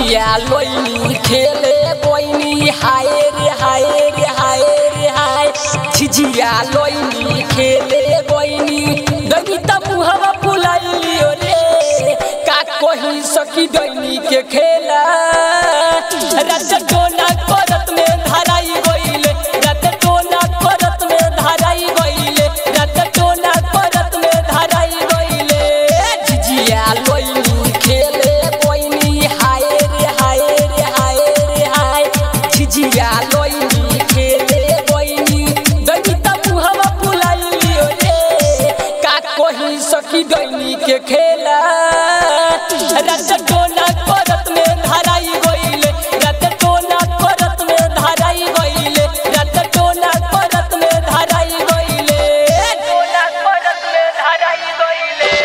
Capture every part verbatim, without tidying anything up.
झिझिया लोइनी खेले बोइनी हाय रे हाय रे हाय रे हाय झिझिया लोइनी खेले बोइनी गनी त मुहवा फुलाइलियो रे का कोही सखी दैनी के खेला रात टोना करत में धराई गइले रात टोना करत में धराई गइले रात टोना करत में धराई गइले झिझिया लोइनी खेले बोइनी हाय रे हाय रे हाय रे हाय झिझिया लोइनी खेले बोइनी गनी त मुहवा फुलाइलियो रे का कोही सखी दैनी के खेला रात टोना करत में धराई गइले रात टोना करत में धराई गइले रात टोना करत में धराई गइले टोना करत में धराई गइले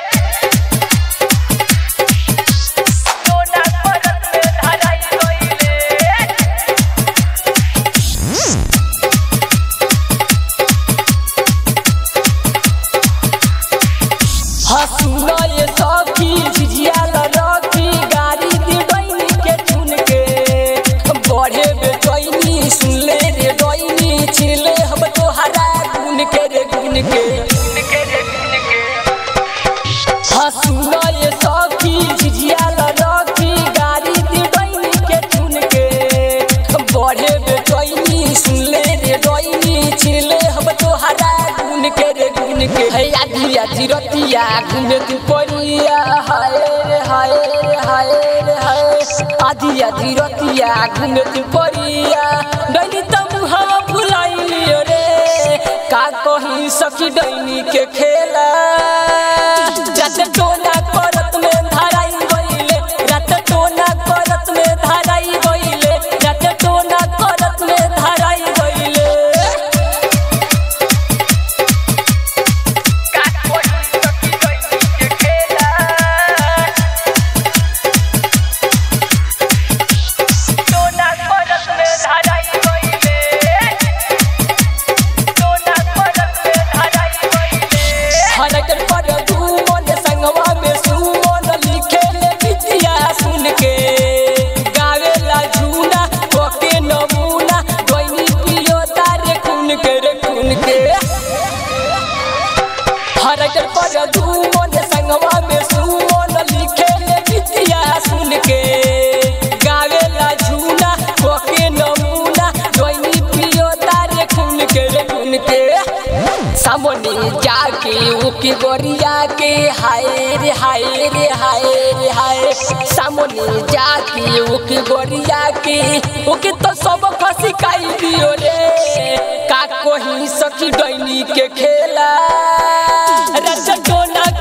टोना करत में धराई गइले हसुना ये सखी झिझिया लड़की गाड़ी दी डैनी के चुन के बढ़े बेचैनी सुनले रे डैनी छिले हम तोहरा गुन के रे गुन के हसुना ये सखी झिझिया लड़की गाड़ी दी डैनी के चुन के बढ़े बेचैनी सुनले रे डैनी छिले हम तोहरा गुन के रे गुन के है आधी आधी रतिया घूमे तू परिया हाय रे हाय रे हाय रे हाय आधी आधी रतिया घूमे तू परिया डैनी त मुहवा फुलाइलियो रे का कही सखी डैनी के खेला रात टोना करत में धराई गइले रात टोना करत में धराई गइले रात टोना करत में धराई गइले हरकर पर धूमन संगवा में सुमन लिखेले गीतिया सुन के गावेला झूना कोके नमूना डैनी पियो तारे खून के रे खून के हरकर पर धूमन संगवा में सुमन लिखेले गीतिया सुन के गावेला झूना कोके नमूना डैनी पियो तारे खून के रे खून के सामने जाके ओके गोरिया के हाय रे हाय रे हाय रे हाय सामने जाके ओके गोरिया के ओके तो सब खसी काई दियो रे का कोही सखी डैनी के खेला रात टोना